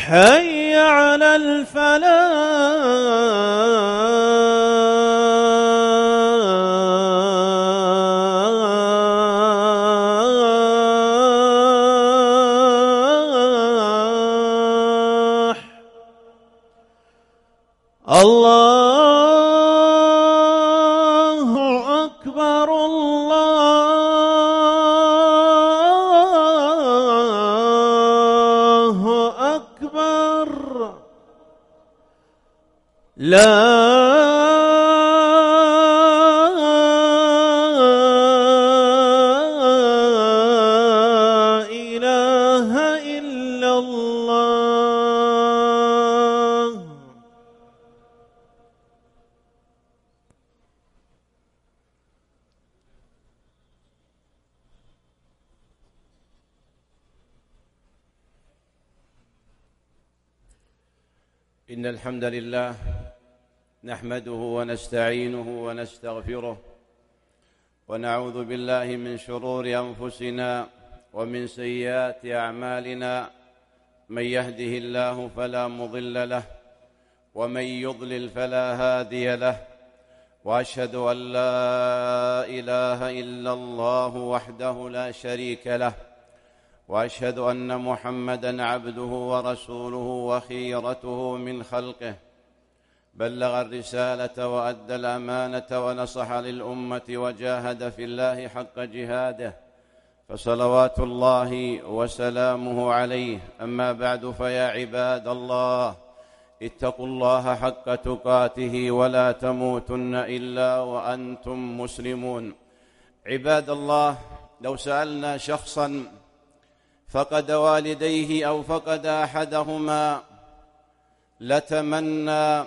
حي على الفلاح. الله أكبر الله أكبر. لا إله إلا الله. إن الحمد لله نحمده ونستعينه ونستغفره ونعوذ بالله من شرور أنفسنا ومن سيئات أعمالنا، من يهده الله فلا مضل له ومن يضلل فلا هادي له، وأشهد أن لا إله إلا الله وحده لا شريك له، وأشهد أن محمدًا عبده ورسوله وخيرته من خلقه، بلغ الرسالة وأدى الأمانة ونصح للأمة وجاهد في الله حق جهاده، فصلوات الله وسلامه عليه. أما بعد، فيا عباد الله، اتقوا الله حق تقاته ولا تموتن إلا وأنتم مسلمون. عباد الله، لو سألنا شخصاً فقد والديه أو فقد أحدهما لتمنى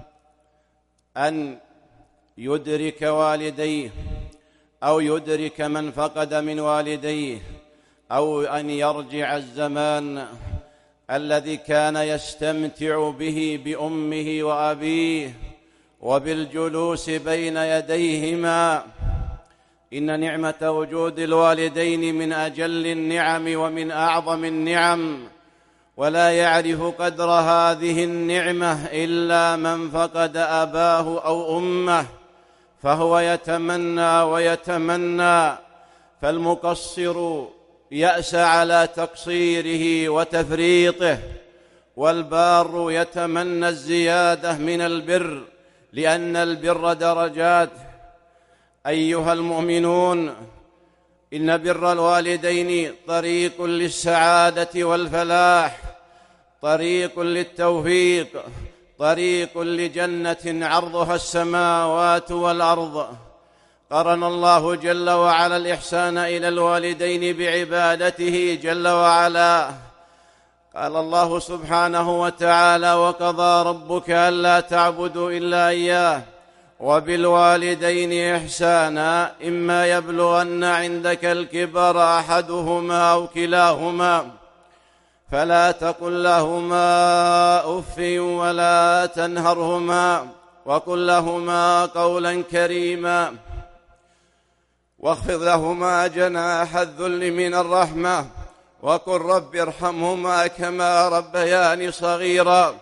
أن يدرك والديه أو يدرك من فقد من والديه، أو أن يرجع الزمان الذي كان يستمتع به بأمه وأبيه وبالجلوس بين يديهما. إن نعمة وجود الوالدين من أجل النعم ومن أعظم النعم، ولا يعرف قدر هذه النعمة إلا من فقد أباه أو أمه، فهو يتمنى ويتمنى، فالمقصر يأسى على تقصيره وتفريطه، والبار يتمنى الزيادة من البر، لأن البر درجات. أيها المؤمنون، إن بر الوالدين طريق للسعادة والفلاح، طريق للتوفيق، طريق لجنة عرضها السماوات والأرض. قرن الله جل وعلا الإحسان إلى الوالدين بعبادته جل وعلا. قال الله سبحانه وتعالى: وقضى ربك ألا تعبدوا إلا إياه وبالوالدين إحسانا إما يبلغن عندك الكبر أحدهما أو كلاهما فلا تقل لهما أف ولا تنهرهما وقل لهما قولا كريما واخفض لهما جناح الذل من الرحمة وقل رب ارحمهما كما ربياني صغيرا.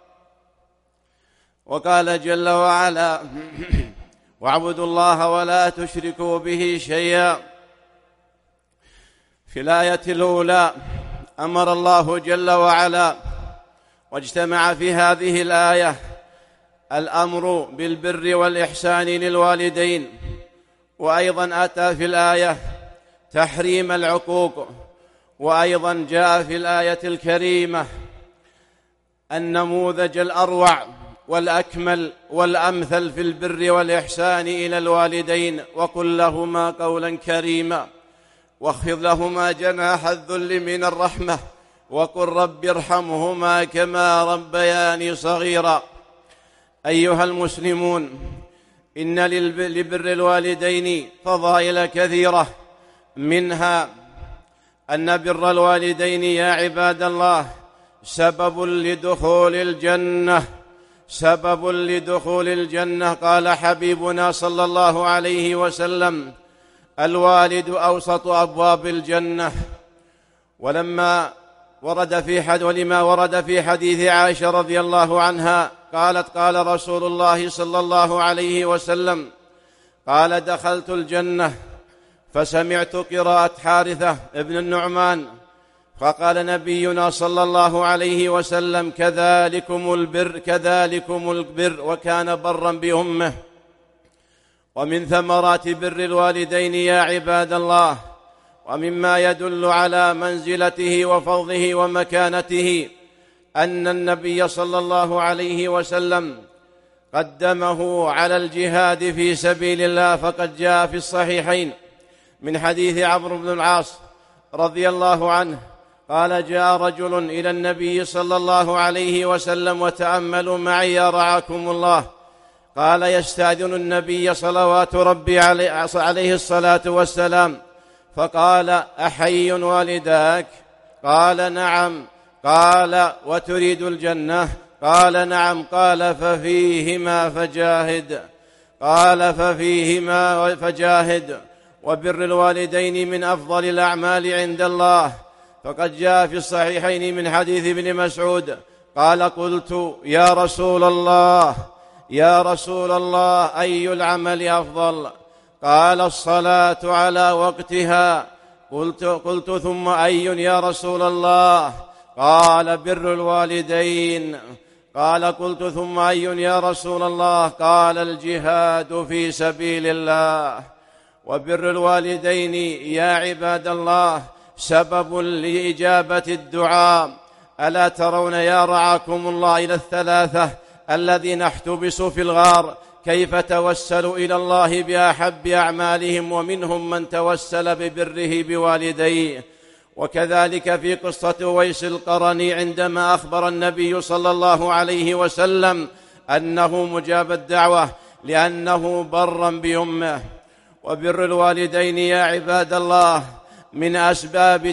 وقال جل وعلا: واعبدوا الله ولا تشركوا به شيئا. في الآية الأولى أمر الله جل وعلا، واجتمع في هذه الآية الأمر بالبر والإحسان للوالدين، وأيضا أتى في الآية تحريم العقوق، وأيضا جاء في الآية الكريمة النموذج الأروع والأكمل والأمثل في البر والإحسان إلى الوالدين: وقل لهما قولا كريما واخفض لهما جناح الذل من الرحمة وقل رب ارحمهما كما ربياني صغيرا. أيها المسلمون، إن لبر الوالدين فضائل كثيرة، منها أن بر الوالدين يا عباد الله سبب لدخول الجنة، سبب لدخول الجنة. قال حبيبنا صلى الله عليه وسلم: الوالد أوسط أبواب الجنة. ولما ورد في حديث عائشة رضي الله عنها قالت: قال رسول الله صلى الله عليه وسلم: قال: دخلت الجنة فسمعت قراءة حارثة ابن النعمان، فقال نبينا صلى الله عليه وسلم: كذلكم البر، وكان برا بأمه. ومن ثمرات بر الوالدين يا عباد الله، ومما يدل على منزلته وفضله ومكانته، أن النبي صلى الله عليه وسلم قدمه على الجهاد في سبيل الله، فقد جاء في الصحيحين من حديث عمرو بن العاص رضي الله عنه قال: جاء رجل إلى النبي صلى الله عليه وسلم، وتأملوا معي يا رعاكم الله، قال: يستأذن النبي صلوات ربي عليه الصلاة والسلام، فقال: أحي والداك؟ قال: نعم. قال: وتريد الجنة؟ قال: نعم. قال: ففيهما فجاهد. وبر الوالدين من أفضل الأعمال عند الله، فقد جاء في الصحيحين من حديث ابن مسعود قال: قلت: يا رسول الله أي العمل أفضل؟ قال: الصلاة على وقتها. قلت: ثم أي يا رسول الله؟ قال: بر الوالدين. قلت: ثم أي يا رسول الله؟ قال: الجهاد في سبيل الله. وبر الوالدين يا عباد الله سبب لإجابة الدعاء. ألا ترون يا رعاكم الله إلى الثلاثة الذين احتبسوا في الغار كيف توسلوا إلى الله بأحب أعمالهم، ومنهم من توسل ببره بوالديه. وكذلك في قصة أويس القرني عندما أخبر النبي صلى الله عليه وسلم أنه مجاب الدعوة لأنه برا بأمه. وبر الوالدين يا عباد الله من أسباب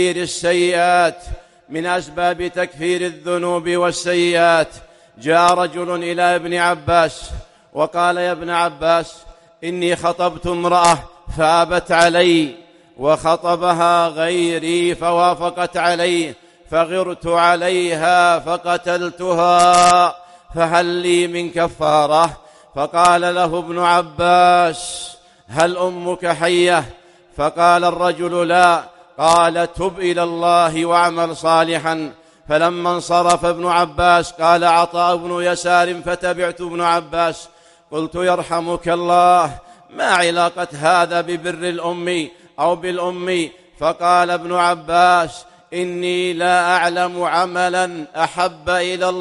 تكفير الذنوب والسيئات. جاء رجل إلى ابن عباس وقال: يا ابن عباس، إني خطبت امرأة فأبت علي، وخطبها غيري فوافقت عليه، فغرت عليها فقتلتها، فهل لي من كفارة؟ فقال له ابن عباس: هل أمك حية؟ فقال الرجل: لا. قال: تب إلى الله واعمل صالحا. فلما انصرف ابن عباس قال عطاء بن يسار فتبعت ابن عباس، قلت: يرحمك الله، ما علاقة هذا ببر الأم أو بالأم؟ فقال ابن عباس: إني لا أعلم عملا أحب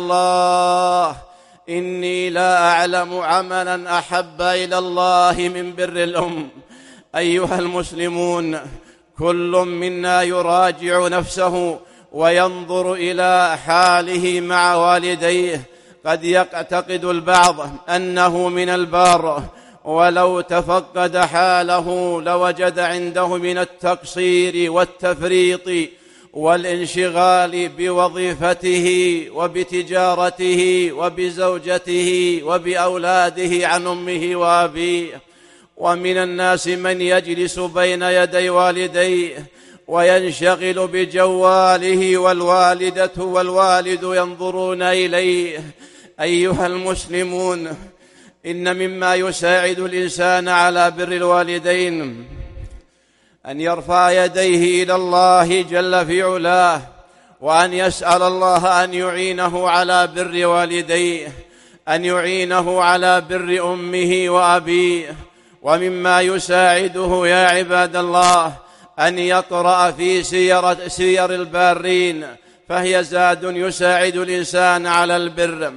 إلى الله من بر الأم. أيها المسلمون، كل منا يراجع نفسه وينظر إلى حاله مع والديه. قد يعتقد البعض أنه من البار، ولو تفقد حاله لوجد عنده من التقصير والتفريط والانشغال بوظيفته وبتجارته وبزوجته وبأولاده عن أمه وأبيه. ومن الناس من يجلس بين يدي والديه وينشغل بجواله، والوالدة والوالد ينظرون إليه. أيها المسلمون، إن مما يساعد الإنسان على بر الوالدين أن يرفع يديه إلى الله جل في علاه، وأن يسأل الله أن يعينه على بر والديه، أن يعينه على بر أمه وأبيه. ومما يساعده يا عباد الله أن يقرأ في سير البارين، فهي زاد يساعد الإنسان على البر.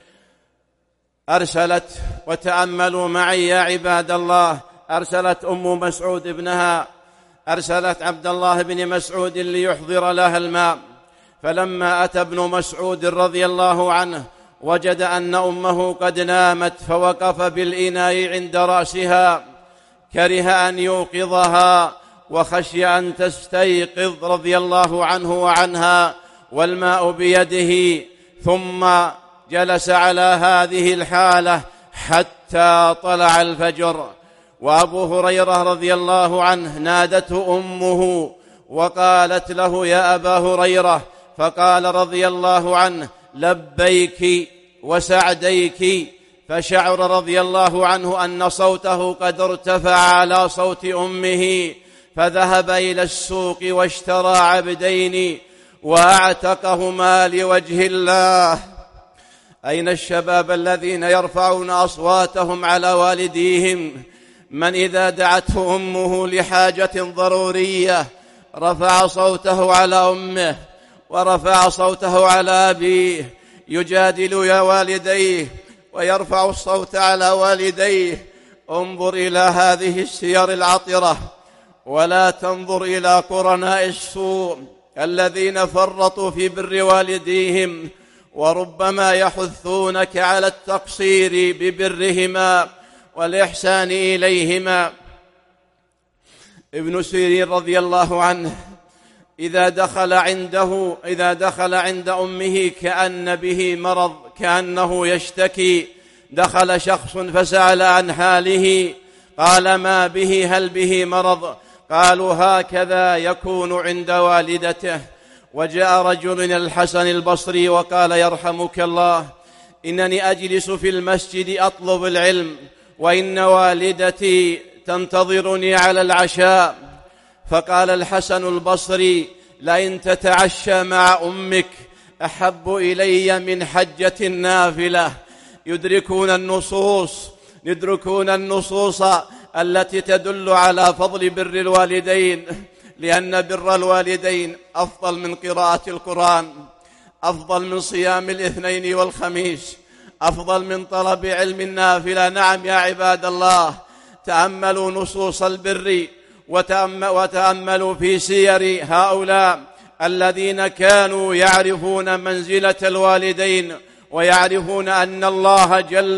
أرسلت، وتأملوا معي يا عباد الله، أرسلت أم مسعود ابنها، أرسلت عبد الله بن مسعود ليحضر لها الماء. فلما أتى ابن مسعود رضي الله عنه وجد أن أمه قد نامت، فوقف بالإناء عند رأسها، كره أن يوقظها وخشي أن تستيقظ رضي الله عنه وعنها والماء بيده، ثم جلس على هذه الحالة حتى طلع الفجر. وأبو هريرة رضي الله عنه نادته أمه وقالت له: يا أبا هريرة، فقال رضي الله عنه: لبيك وسعديك. فشعر رضي الله عنه أن صوته قد ارتفع على صوت أمه، فذهب إلى السوق واشترى عبدين وأعتقهما لوجه الله. أين الشباب الذين يرفعون أصواتهم على والديهم؟ من إذا دعته أمه لحاجة ضرورية رفع صوته على أمه ورفع صوته على أبيه، يجادل يا والديه ويرفع الصوت على والديه. انظر إلى هذه السير العطرة، ولا تنظر إلى قرناء السوء الذين فرطوا في بر والديهم، وربما يحثونك على التقصير ببرهما والإحسان إليهما. ابن سيرين رضي الله عنه إذا دخل عند أمه كأن به مرض، كأنه يشتكي، دخل شخص فسأل عن حاله، قال: ما به؟ هل به مرض؟ قالوا: هكذا يكون عند والدته. وجاء رجل إلى الحسن البصري وقال: يرحمك الله، إنني أجلس في المسجد أطلب العلم، وإن والدتي تنتظرني على العشاء. فقال الحسن البصري: لئن تتعشى مع أمك أحب إلي من حجة النافلة. يدركون النصوص التي تدل على فضل بر الوالدين، لأن بر الوالدين أفضل من قراءة القرآن، أفضل من صيام الاثنين والخميس، أفضل من طلب علم النافلة. نعم يا عباد الله، تأملوا نصوص البر وتأملوا في سير هؤلاء الذين كانوا يعرفون منزلة الوالدين، ويعرفون أن الله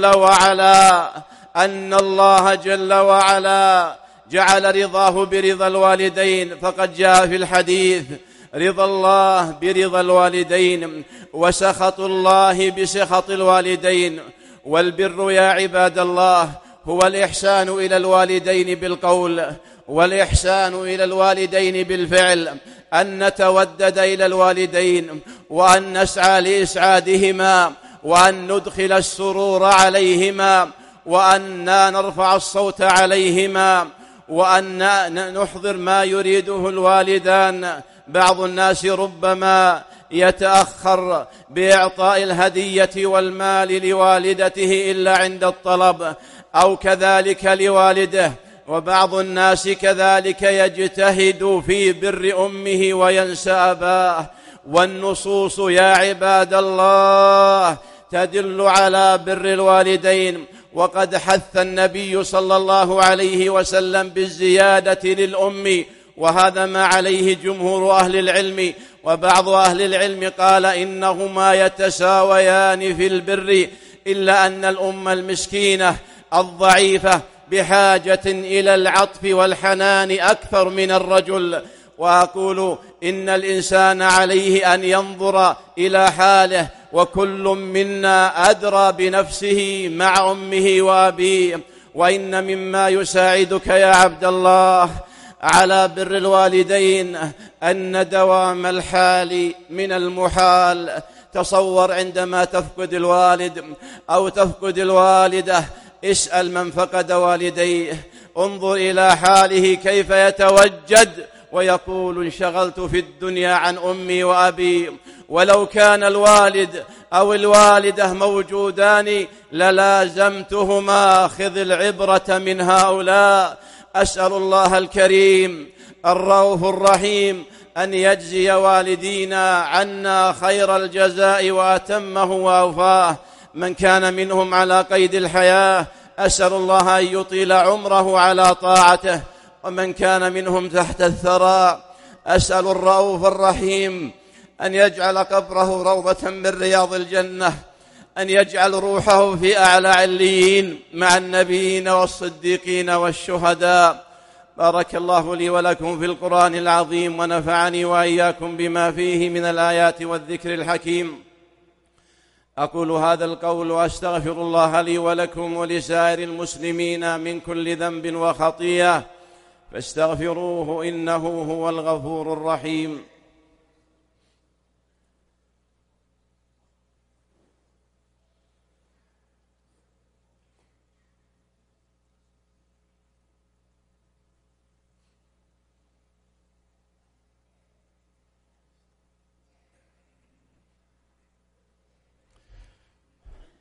جل وعلا جعل رضاه برضا الوالدين. فقد جاء في الحديث: رضا الله برضا الوالدين، وسخط الله بسخط الوالدين. والبر يا عباد الله هو الإحسان إلى الوالدين بالقول، والإحسان إلى الوالدين بالفعل، أن نتودد إلى الوالدين، وأن نسعى لإسعادهما، وأن ندخل السرور عليهما، وأن نرفع الصوت عليهما، وأن نحضر ما يريده الوالدان. بعض الناس ربما يتأخر بإعطاء الهدية والمال لوالدته إلا عند الطلب، أو كذلك لوالده. وبعض الناس كذلك يجتهد في بر أمه وينسى أباه. والنصوص يا عباد الله تدل على بر الوالدين، وقد حث النبي صلى الله عليه وسلم بالزيادة للأم، وهذا ما عليه جمهور أهل العلم. وبعض أهل العلم قال إنهما يتساويان في البر، إلا أن الأم المسكينة الضعيفة بحاجة إلى العطف والحنان أكثر من الرجل. وأقول إن الإنسان عليه أن ينظر إلى حاله، وكل منا أدرى بنفسه مع أمه وأبيه. وإن مما يساعدك يا عبد الله على بر الوالدين أن دوام الحال من المحال. تصور عندما تفقد الوالد أو تفقد الوالدة، اسأل من فقد والديه، انظر إلى حاله كيف يتوجد ويقول: انشغلت في الدنيا عن أمي وأبي. ولو كان الوالد أو الوالدة موجودان للازمتهما. خذ العبرة من هؤلاء. أسأل الله الكريم الرؤوف الرحيم أن يجزي والدينا عنا خير الجزاء وأتمه وأوفاه. من كان منهم على قيد الحياة أسأل الله أن يطيل عمره على طاعته، ومن كان منهم تحت الثرى أسأل الرؤوف الرحيم أن يجعل قبره روضة من رياض الجنة، أن يجعل روحه في أعلى عليين مع النبيين والصديقين والشهداء. بارك الله لي ولكم في القرآن العظيم، ونفعني وإياكم بما فيه من الآيات والذكر الحكيم. أقول هذا القول وأستغفر الله لي ولكم ولسائر المسلمين من كل ذنب وخطيئة، فاستغفروه إنه هو الغفور الرحيم.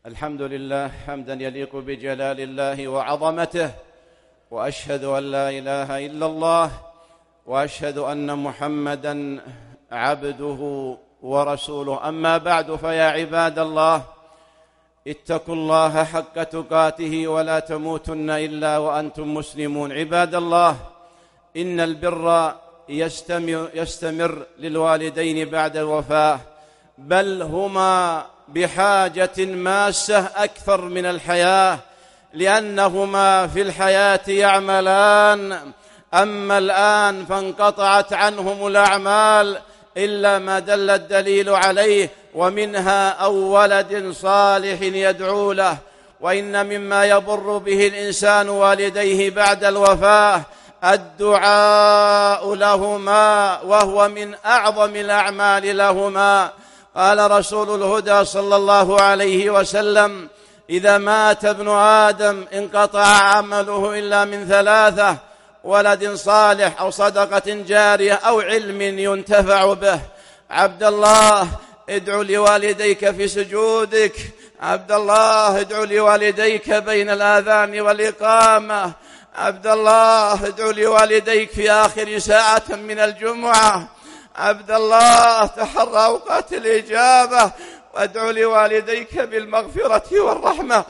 الحمد لله حمدا يليق بجلال الله وعظمته، وأشهد أن لا إله إلا الله، وأشهد أن محمدًا عبده ورسوله. أما بعد، فيا عباد الله، اتقوا الله حق تقاته ولا تموتن إلا وأنتم مسلمون. عباد الله، إن البر يستمر للوالدين بعد الوفاة، بل هما بحاجة ماسة أكثر من الحياة، لأنهما في الحياة يعملان، أما الآن فانقطعت عنهم الأعمال إلا ما دل الدليل عليه، ومنها أو ولد صالح يدعو له. وإن مما يبر به الإنسان والديه بعد الوفاة الدعاء لهما، وهو من أعظم الأعمال لهما. قال رسول الهدى صلى الله عليه وسلم: إذا مات ابن آدم انقطع عمله إلا من ثلاثة: ولد صالح، أو صدقة جارية، أو علم ينتفع به. عبد الله، ادعو لوالديك في سجودك. عبد الله، ادعو لوالديك بين الآذان والإقامة. عبد الله، ادعو لوالديك في آخر ساعة من الجمعة. عبد الله، تحرى أوقات الإجابة، وادعو لوالديك بالمغفرة والرحمة.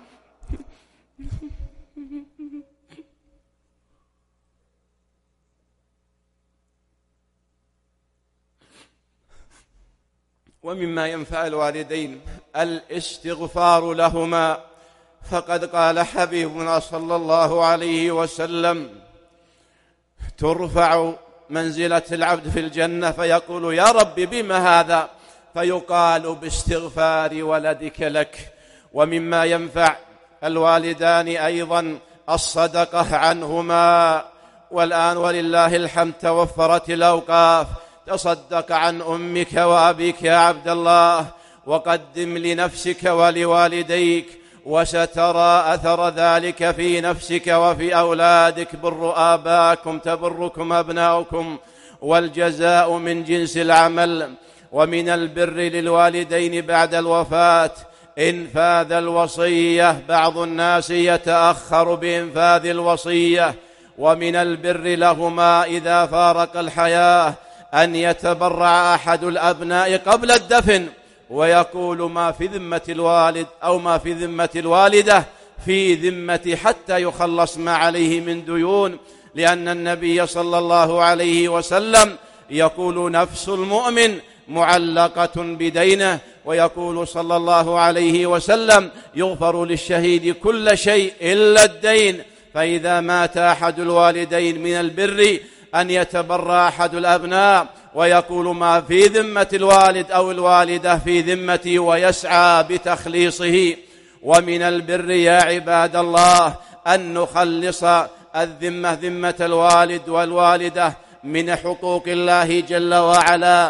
ومما ينفع الوالدين الاستغفار لهما، فقد قال حبيبنا صلى الله عليه وسلم: ترفع منزلة العبد في الجنة فيقول: يا رب بما هذا؟ فيقال: باستغفار ولدك لك. ومما ينفع الوالدان أيضا الصدقة عنهما، والآن ولله الحمد توفرت الأوقاف. تصدق عن أمك وأبيك يا عبد الله، وقدم لنفسك ولوالديك، وسترى أثر ذلك في نفسك وفي أولادك. بروا آباءكم تبركم أبناؤكم، والجزاء من جنس العمل. ومن البر للوالدين بعد الوفاة إنفاذ الوصية. بعض الناس يتأخر بإنفاذ الوصية. ومن البر لهما إذا فارق الحياة أن يتبرع أحد الأبناء قبل الدفن ويقول: ما في ذمة الوالد أو ما في ذمة الوالدة في ذمتي، حتى يخلص ما عليه من ديون، لأن النبي صلى الله عليه وسلم يقول: نفس المؤمن معلقة بدينه. ويقول صلى الله عليه وسلم: يغفر للشهيد كل شيء إلا الدين. فإذا مات أحد الوالدين من البر أن يتبرع أحد الأبناء ويقول: ما في ذمة الوالد أو الوالدة في ذمتي، ويسعى بتخليصه. ومن البر يا عباد الله أن نخلص الذمة، ذمة الوالد والوالدة، من حقوق الله جل وعلا،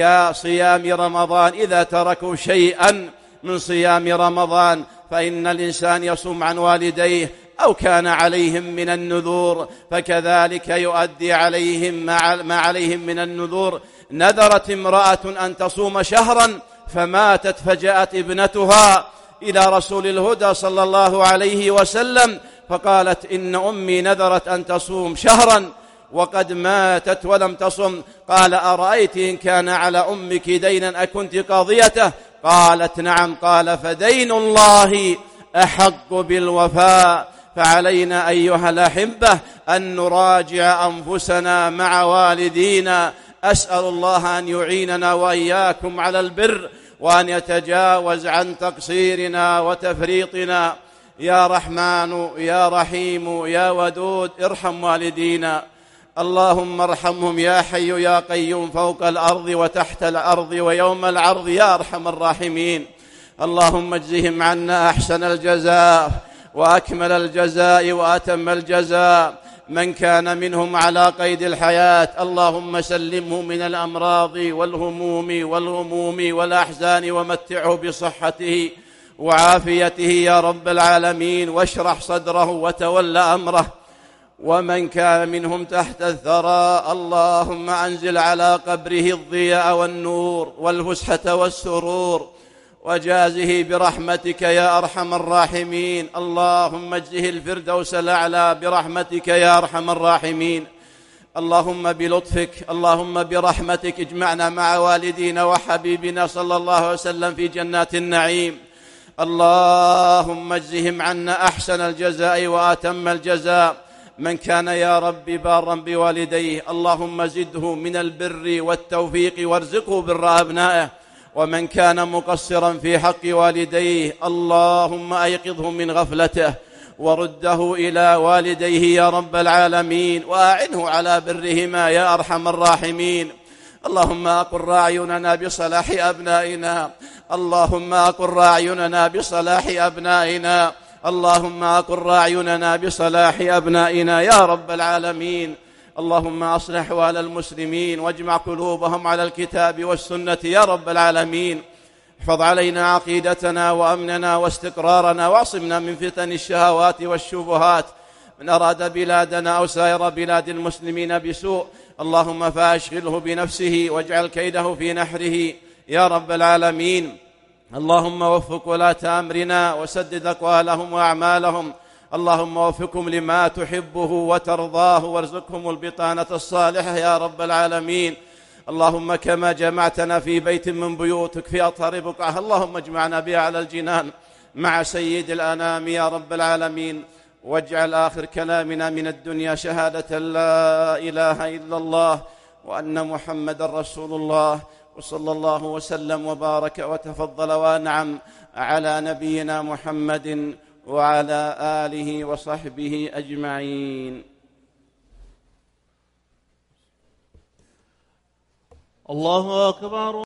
كصيام رمضان. إذا تركوا شيئا من صيام رمضان فإن الإنسان يصوم عن والديه أو كان عليهم من النذور، فكذلك يؤدي عليهم ما عليهم من النذور. نذرت امرأة أن تصوم شهرا فماتت، فجاءت ابنتها إلى رسول الهدى صلى الله عليه وسلم فقالت: إن أمي نذرت أن تصوم شهرا وقد ماتت ولم تصم. قال: أرأيت إن كان على أمك دينا أكنت قاضيته؟ قالت: نعم. قال: فدين الله أحق بالوفاء. فعلينا أيها الأحبة أن نراجع أنفسنا مع والدينا. أسأل الله أن يعيننا وإياكم على البر، وأن يتجاوز عن تقصيرنا وتفريطنا. يا رحمن يا رحيم يا ودود، ارحم والدينا. اللهم ارحمهم يا حي يا قيوم، فوق الأرض وتحت الأرض ويوم العرض يا أرحم الراحمين. اللهم اجزهم عنا أحسن الجزاء وأكمل الجزاء وأتم الجزاء. من كان منهم على قيد الحياة اللهم سلمه من الأمراض والهموم والغموم والأحزان، ومتعه بصحته وعافيته يا رب العالمين، واشرح صدره وتول أمره. ومن كان منهم تحت الثرى اللهم أنزل على قبره الضياء والنور والفسحة والسرور، وجازه برحمتك يا أرحم الراحمين. اللهم اجزه الفردوس الأعلى برحمتك يا أرحم الراحمين. اللهم بلطفك، اللهم برحمتك اجمعنا مع والدينا وحبيبنا صلى الله عليه وسلم في جنات النعيم. اللهم اجزهم عنا أحسن الجزاء وأتم الجزاء من كان يا رب بارا بوالديه. اللهم زده من البر والتوفيق وارزقه بر أبنائه. ومن كان مقصرا في حق والديه اللهم أيقظه من غفلته ورده إلى والديه يا رب العالمين، وأعنه على برهما يا أرحم الراحمين. اللهم أقر أعيننا بصلاح أبنائنا، اللهم أقر أعيننا بصلاح أبنائنا، اللهم أقر أعيننا بصلاح أبنائنا يا رب العالمين. اللهم أصلح أحوال المسلمين واجمع قلوبهم على الكتاب والسنة يا رب العالمين. احفظ علينا عقيدتنا وأمننا واستقرارنا، واعصمنا من فتن الشهوات والشبهات. من أراد بلادنا أو سائر بلاد المسلمين بسوء اللهم فأشغله بنفسه واجعل كيده في نحره يا رب العالمين. اللهم وفق ولاة أمرنا وسدد أقوالهم وأعمالهم. اللهم وفقهم لما تحبه وترضاه وارزقهم البطانة الصالحة يا رب العالمين. اللهم كما جمعتنا في بيت من بيوتك في أطهر بقعة اللهم اجمعنا بها على الجنان مع سيد الأنام يا رب العالمين. واجعل آخر كلامنا من الدنيا شهادة لا إله إلا الله وأن محمد رسول الله. وصلى الله وسلم وبارك وتفضل وأنعم على نبينا محمد وعلى آله وصحبه أجمعين. الله أكبر.